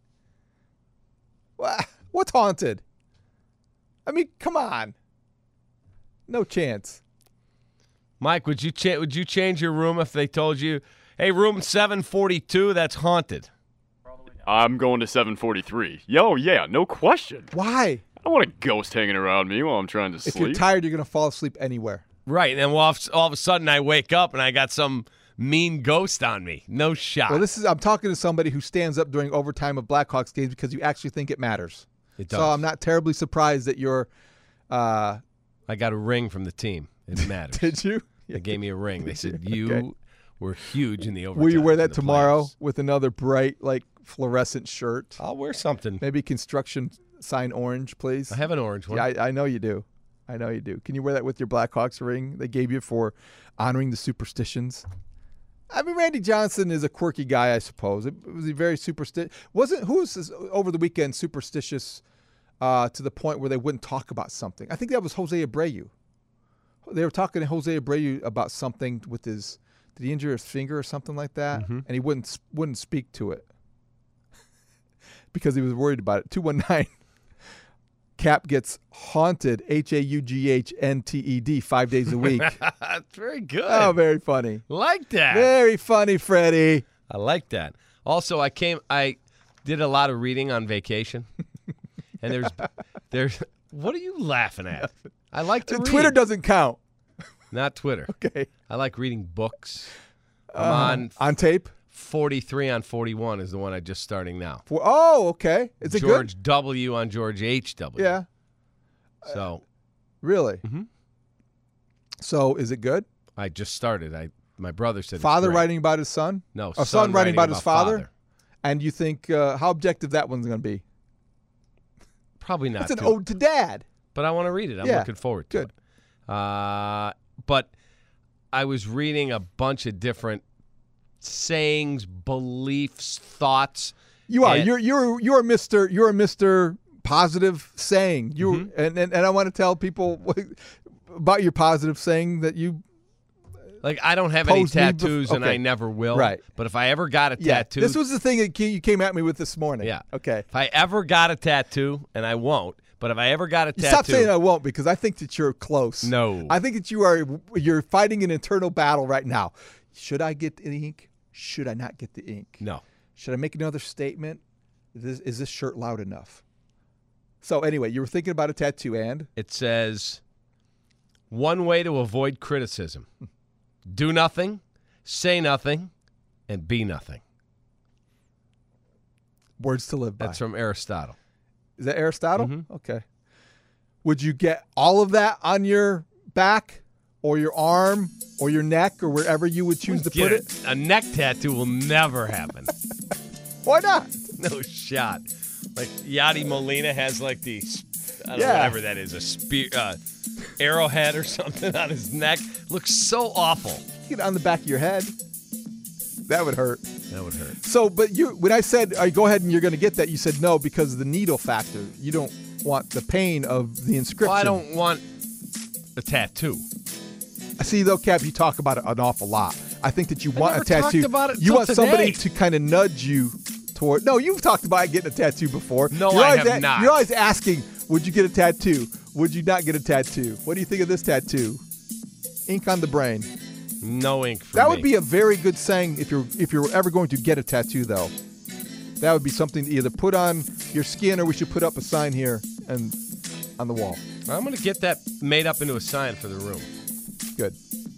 Wha- What's haunted? I mean, come on. No chance. Mike, would you cha- would you change your room if they told you, hey, room seven forty-two, that's haunted? I'm going to seven forty-three. Yo, yeah, no question. Why? I don't want a ghost hanging around me while I'm trying to If sleep. you're tired, you're going to fall asleep anywhere. Right, and then all of, all of a sudden I wake up and I got some mean ghost on me. No shot. Well, this is I'm talking to somebody who stands up during overtime of Blackhawks games because you actually think it matters. It does. So I'm not terribly surprised that you're uh, I got a ring from the team. It matters. Did you? They gave me a ring. They said, you Okay. were huge in the overtime. Will you wear in that the tomorrow playoffs. with another bright, like, fluorescent shirt? I'll wear something. Maybe construction sign orange, please. I have an orange one. Yeah, I, I know you do. I know you do. Can you wear that with your Blackhawks ring they gave you for honoring the superstitions? I mean, Randy Johnson is a quirky guy, I suppose. It, was he very superstitious? Wasn't who was this, over the weekend superstitious uh, to the point where they wouldn't talk about something? I think that was Jose Abreu. They were talking to Jose Abreu about something with his. Did he injure his finger or something like that? Mm-hmm. And he wouldn't wouldn't speak to it because he was worried about it. two one nine Cap gets haunted, H A U G H N T E D, five days a week. That's very good. Oh, very funny. Like that. Very funny, Freddie. I like that. Also, I came. I did a lot of reading on vacation, and there's, there's. What are you laughing at? I like to read. Twitter doesn't count. Not Twitter. Okay. I like reading books. I'm Uh, on on tape. forty-three on forty-one is the one I'm just starting now. For, oh, okay. Is it George good? W. on George H W. Yeah. So Really? Mm-hmm. So is it good? I just started. I my brother said it's Father great. writing about his son? No, A son, son writing about, his father? father. And you think uh, how objective that one's going to be? Probably not. It's an too. ode to dad. But I want to read it. I'm Yeah, looking forward to good. it. Uh, but I was reading a bunch of different sayings, beliefs, thoughts. You are. And- You're you're you're Mister You're a Mister Positive saying. You Mm-hmm. and, and and I want to tell people about your positive saying that you. Like, I don't have any Posed me bef- tattoos, and okay. I never will. Right. But if I ever got a Yeah. tattoo. This was the thing that you came at me with this morning. Yeah. Okay. If I ever got a tattoo, and I won't, but But if I ever got a You tattoo, stop saying I won't because I think that you're close. No. I think that you are. You're fighting an internal battle right now. Should I get the ink? Should I not get the ink? No. Should I make another statement? Is this, is this shirt loud enough? So anyway, you were thinking about a tattoo, and it says, one way to avoid criticism. Do nothing, say nothing, and be nothing. Words to live by. That's from Aristotle. Is that Aristotle? Mm-hmm. Okay. Would you get all of that on your back or your arm or your neck or wherever you would choose to Get put it. it? A neck tattoo will never happen. Why not? No shot. Like Yadi Molina has like the, I don't Yeah. know, whatever that is, a spear, uh, arrowhead or something on his neck. Looks so awful. Get it on the back of your head. That would hurt. That would hurt. So, but you, when I said, all right, go ahead and you're going to get that, you said no because of the needle factor. You don't want the pain of the inscription. Well, I don't want a tattoo. I see, though, Cap, you talk about it an awful lot. I think that you I want never a tattoo. talked about it you till want somebody today. to kind of nudge you toward. No, you've talked about getting a tattoo before. No, you're I always have not. You're always asking, would you get a tattoo? Would you not get a tattoo? What do you think of this tattoo? Ink on the brain. No ink for That me. would be a very good saying if you're if you're ever going to get a tattoo, though. That would be something to either put on your skin or we should put up a sign here and on the wall. I'm going to get that made up into a sign for the room. Good.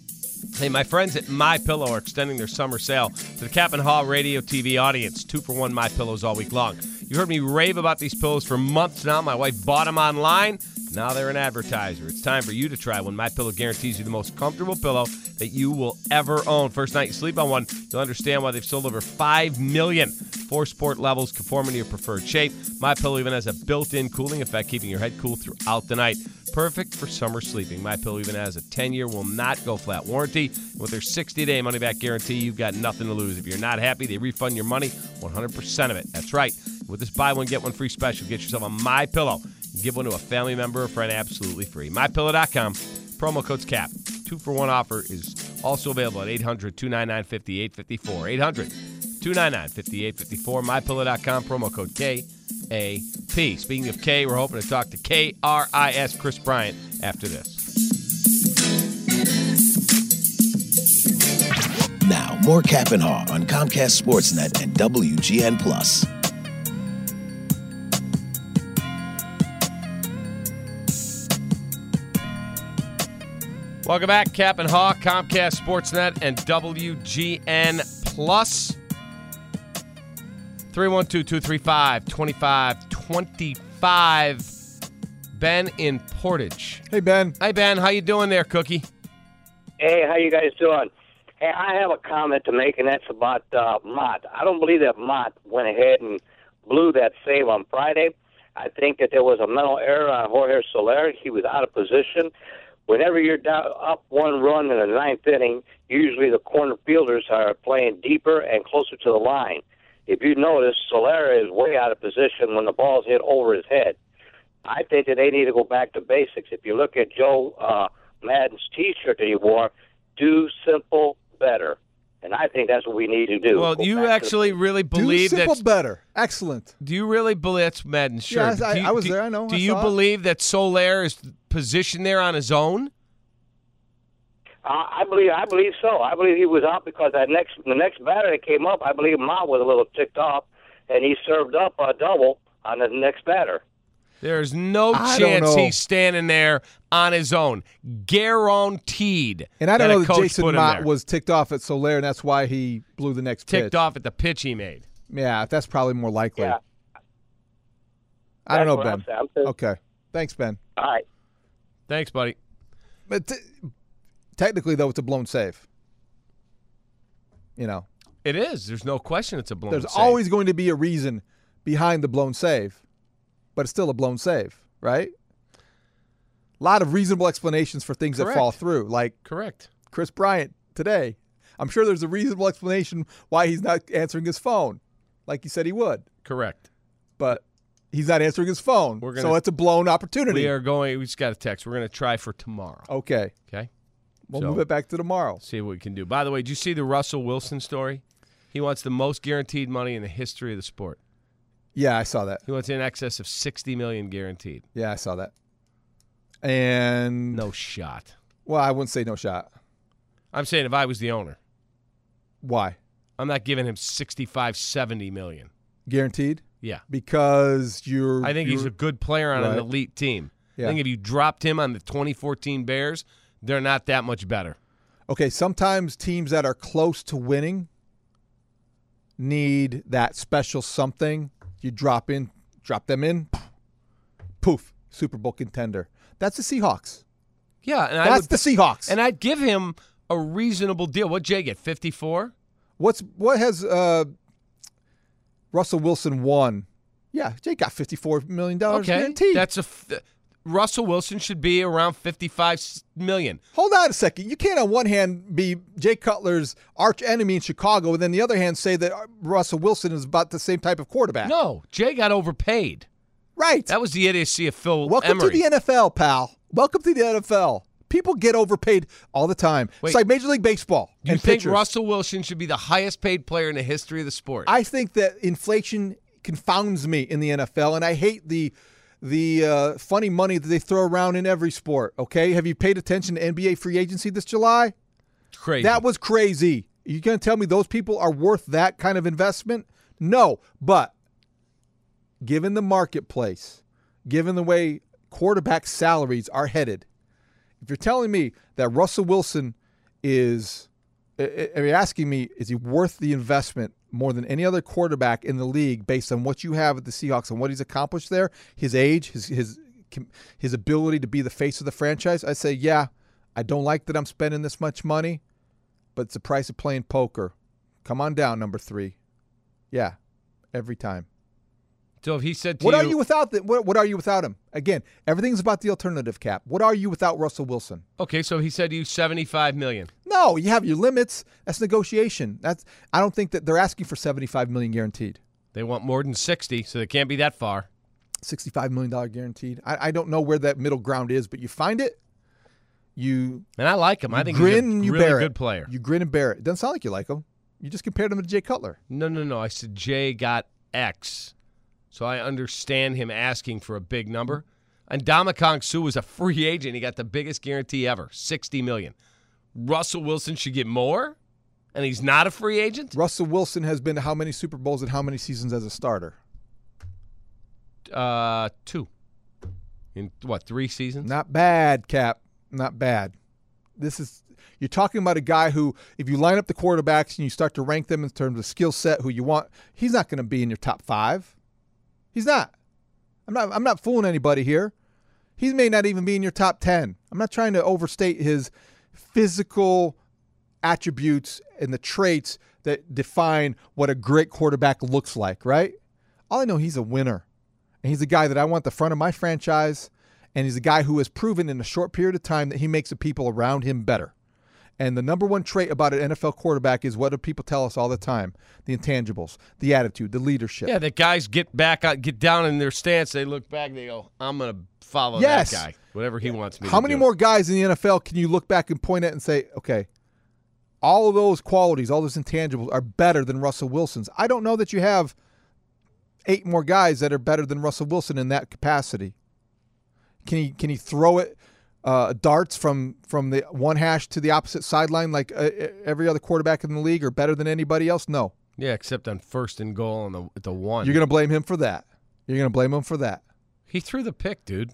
Hey, my friends at MyPillow are extending their summer sale to the Cap and Haw radio T V audience. Two for one MyPillows all week long. You heard me rave about these pillows for months now. My wife bought them online. Now they're an advertiser. It's time for you to try one. MyPillow guarantees you the most comfortable pillow that you will ever own. First night you sleep on one, you'll understand why they've sold over five million. Four sport levels, conforming to your preferred shape. MyPillow even has a built-in cooling effect, keeping your head cool throughout the night. Perfect for summer sleeping. MyPillow even has a ten-year will not go flat warranty. With their sixty-day money-back guarantee, you've got nothing to lose. If you're not happy, they refund your money, one hundred percent of it. That's right. With this buy one, get one free special, get yourself a MyPillow. Give one to a family member or friend absolutely free. My Pillow dot com. Promo code's CAP. Two for one offer is also available at eight hundred, two nine nine, five eight five four. eight hundred, two nine nine, five eight five four. My Pillow dot com. Promo code K A P. Speaking of K, we're hoping to talk to K R I S Chris Bryant after this. Now, more Cap and Haw on Comcast Sportsnet and W G N Plus. Welcome back, Cap and Haw, Comcast Sportsnet and W G N Plus. three one two, two three five, two five two five. Ben in Portage. Hey, Ben. Hi, Ben. How you doing there, Cookie? Hey, how you guys doing? Hey, I have a comment to make, and that's about uh, Mott. I don't believe that Mott went ahead and blew that save on Friday. I think that there was a mental error on Jorge Soler. He was out of position. Whenever you're down, up one run in the ninth inning, usually the corner fielders are playing deeper and closer to the line. If you notice, Soler is way out of position when the ball's hit over his head. I think that they need to go back to basics. If you look at Joe uh, Madden's T-shirt that he wore, do simple better. And I think that's what we need to do. Well, Go you back to actually the- really believe Do simple that. better. Excellent. Do you really believe that's Madden's shirt? Yes, I- Do you- I was do- there, I know, Do I you saw it. believe that Soler is positioned there on his own? Uh, I believe, I believe so. I believe he was out because that next, the next batter that came up, I believe Mott was a little ticked off, and he served up a double on the next batter. There's no I don't chance know. he's standing there on his own. Guaranteed. And I don't that know a that coach Jason put him Mott there. was ticked off at Soler, and that's why he blew the next ticked pitch. off at the pitch he made. Yeah, that's probably more likely. Yeah. I don't That's know, what I'm Ben. saying. I'm saying- Okay. Thanks, Ben. All right. Thanks, buddy. But t- technically, though, it's a blown save. You know, It is. There's no question it's a blown there's save. always going to be a reason behind the blown save, but it's still a blown save, right? A lot of reasonable explanations for things Correct. that fall through, like Correct. Chris Bryant today. I'm sure there's a reasonable explanation why he's not answering his phone, like he said he would, Correct. but he's not answering his phone. We're gonna- so it's a blown opportunity. We are going. We just got a text. We're going to try for tomorrow. Okay. Okay. We'll So- move it back to tomorrow. See what we can do. By the way, did you see the Russell Wilson story? He wants the most guaranteed money in the history of the sport. Yeah, I saw that. He wants in excess of sixty million dollars guaranteed. Yeah, I saw that. And no shot. Well, I wouldn't say no shot. I'm saying if I was the owner. Why? I'm not giving him sixty-five, seventy million. Guaranteed? Yeah. Because you're I think you're, he's a good player on right. an elite team. Yeah. I think if you dropped him on the twenty fourteen Bears, they're not that much better. Okay, sometimes teams that are close to winning need that special something. You drop in, drop them in, poof, Super Bowl contender. That's the Seahawks. Yeah, and That's I would, the Seahawks. And I'd give him a reasonable deal. What'd Jay get, fifty-four? What's what has uh, Russell Wilson won? Yeah, Jay got fifty-four million dollars Okay, guaranteed. that's a f- Russell Wilson should be around fifty-five million. Hold on a second. You can't on one hand be Jay Cutler's arch enemy in Chicago and then the other hand say that Russell Wilson is about the same type of quarterback. No, Jay got overpaid. Right. That was the idiocy of Phil Welcome Emery. to the N F L, pal. Welcome to the N F L. People get overpaid all the time. Wait, it's like Major League Baseball. You and think pitchers. Russell Wilson should be the highest paid player in the history of the sport? I think that inflation confounds me in the N F L, and I hate the the uh, funny money that they throw around in every sport. Okay, have you paid attention to N B A free agency this July? Crazy. That was crazy. You going to tell me those people are worth that kind of investment? No, but given the marketplace, given the way quarterback salaries are headed, if you're telling me that Russell Wilson is, if you're asking me, is he worth the investment more than any other quarterback in the league based on what you have at the Seahawks and what he's accomplished there, his age, his his his ability to be the face of the franchise, I'd say, yeah, I don't like that I'm spending this much money, but it's the price of playing poker. Come on down, number three. Yeah, every time. So if he said to what you, are you without the, what, what are you without him? Again, everything's about the alternative, Cap. What are you without Russell Wilson? Okay, so he said to you seventy-five million. No, you have your limits. That's negotiation. That's I don't think that they're asking for seventy-five million guaranteed. They want more than sixty, so they can't be that far. sixty-five million dollars guaranteed. I, I don't know where that middle ground is, but you find it, you And I like him. I think grin he's a and you really bear good it. player. You grin and bear it. It doesn't sound like you like him. You just compared him to Jay Cutler. No, no, no. I said Jay got X. So I understand him asking for a big number. And Ndamukong Suh was a free agent. He got the biggest guarantee ever, sixty million dollars. Russell Wilson should get more, and he's not a free agent? Russell Wilson has been to how many Super Bowls and how many seasons as a starter? Uh, two. In, what, three seasons? Not bad, Cap. Not bad. This is you're talking about a guy who, if you line up the quarterbacks and you start to rank them in terms of skill set, who you want, he's not going to be in your top five. He's not. I'm not. I'm not fooling anybody here. He may not even be in your top ten. I'm not trying to overstate his physical attributes and the traits that define what a great quarterback looks like, right? All I know, he's a winner. And he's a guy that I want at the front of my franchise, and he's a guy who has proven in a short period of time that he makes the people around him better. And the number one trait about an N F L quarterback is what do people tell us all the time? The intangibles, the attitude, the leadership. Yeah, that guys get back, get down in their stance, they look back, they go, I'm going to follow Yes. that guy, whatever he wants me How to many do. more guys in the N F L can you look back and point at and say, okay, all of those qualities, all those intangibles are better than Russell Wilson's? I don't know that you have eight more guys that are better than Russell Wilson in that capacity. Can he can he throw it uh, darts from from the one hash to the opposite sideline like uh, every other quarterback in the league, or better than anybody else? No. Yeah, except on first and goal on the at the one. You're going to blame him for that. You're going to blame him for that. He threw the pick, dude.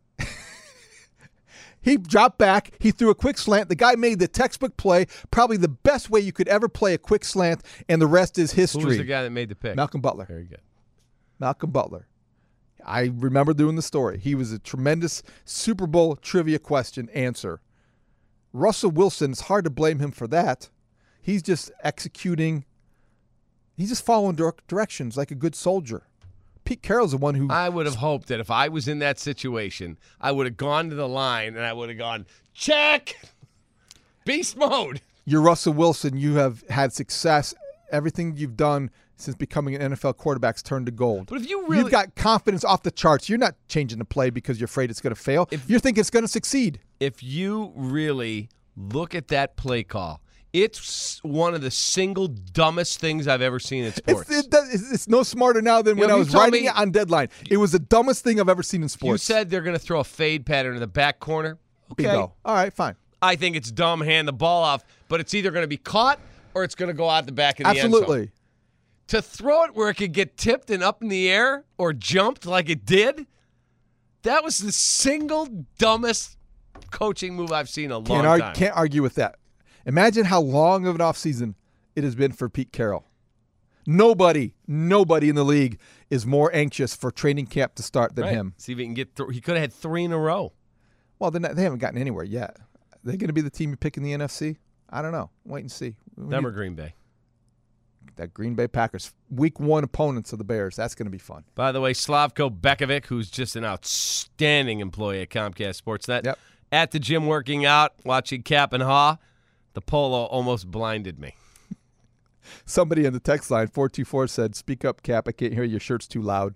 He dropped back. He threw a quick slant. The guy made the textbook play, probably the best way you could ever play a quick slant, and the rest is history. Who was the guy that made the pick? Malcolm Butler. Very good. Malcolm Butler. I remember doing the story. He was a tremendous Super Bowl trivia question answer. Russell Wilson, it's hard to blame him for that. He's just executing. He's just following directions like a good soldier. Pete Carroll's the one who... I would have hoped that if I was in that situation, I would have gone to the line and I would have gone, check, beast mode. You're Russell Wilson. You have had success. Everything you've done since becoming an N F L quarterback's turned to gold. But if you really... You've got confidence off the charts. You're not changing the play because you're afraid it's going to fail. If, you're thinking it's going to succeed. If you really look at that play call, It's one of the single dumbest things I've ever seen in sports. It's, it does, it's, it's no smarter now than You when know, I you was told writing me- it on Deadline. It was the dumbest thing I've ever seen in sports. You said they're going to throw a fade pattern in the back corner. Okay. Bingo. All right, fine. I think it's dumb, hand the ball off, but it's either going to be caught or it's going to go out the back of the end zone. Absolutely. To throw it where it could get tipped and up in the air or jumped like it did, that was the single dumbest coaching move I've seen in a long Can't, argue, time. can't argue with that. Imagine how long of an offseason it has been for Pete Carroll. Nobody, nobody in the league is more anxious for training camp to start than Right. him. See if he can get through. He could have had three in a row. Well, they're not, they haven't gotten anywhere yet. Are they going to be the team you pick in the N F C? I don't know. Wait and see. We Them need- or Green Bay. That Green Bay Packers. Week one opponents of the Bears. That's going to be fun. By the way, Slavko Bekovic, who's just an outstanding employee at Comcast Sportsnet, Yep. at the gym working out, watching Cap and Haw, the polo almost blinded me. Somebody in the text line, four two four, said, speak up, Cap. I can't hear you. Your shirt's too loud.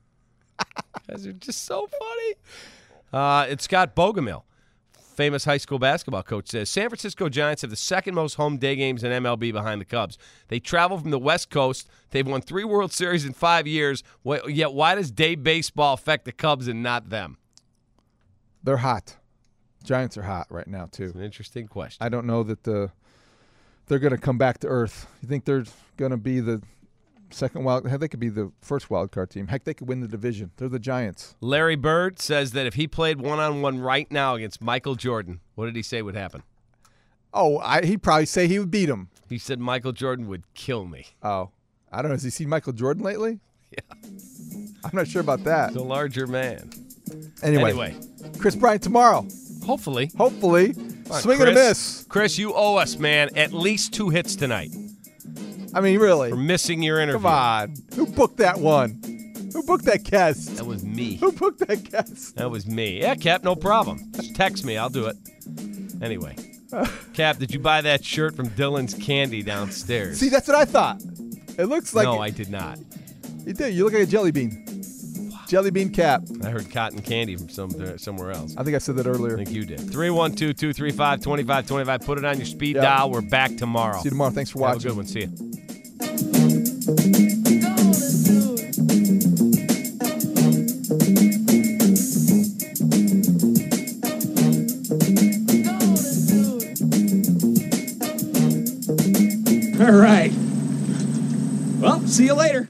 You guys are just so funny. Uh, it's Scott Bogomil, famous high school basketball coach, says San Francisco Giants have the second most home day games in M L B behind the Cubs. They travel from the West Coast. They've won three World Series in five years. Wh- Yet why does day baseball affect the Cubs and not them? They're hot. Giants are hot right now, too. It's an interesting question. I don't know that the they're going to come back to earth. You think they're going to be the second wild? Heck, they could be the first wild card team. Heck, they could win the division. They're the Giants. Larry Bird says that if he played one-on-one right now against Michael Jordan, what did he say would happen? Oh, I, he'd probably say he would beat him. He said Michael Jordan would kill me. Oh, I don't know. Has he seen Michael Jordan lately? Yeah. I'm not sure about that. He's a larger man. Anyway, Anyway. Chris Bryant tomorrow. Hopefully. Hopefully. Right, Swing and a Chris. miss. Chris, you owe us, man, at least two hits tonight I mean, really. for missing your interview. Come on. Who booked that one? Who booked that guest? That was me. Who booked that guest? That was me. Yeah, Cap, no problem. Just text me. I'll do it. Anyway. Cap, did you buy that shirt from Dylan's Candy downstairs? See, that's what I thought. It looks like no, it, I did not. you did. You look like a jelly bean. Jelly bean cap. I heard cotton candy from some somewhere else. I think I said that earlier. I think you did. three one two, two three five, two five two five. Put it on your speed Yep. dial. We're back tomorrow. See you tomorrow. Thanks for Have a watching. good one. See you. All right. Well, see you later.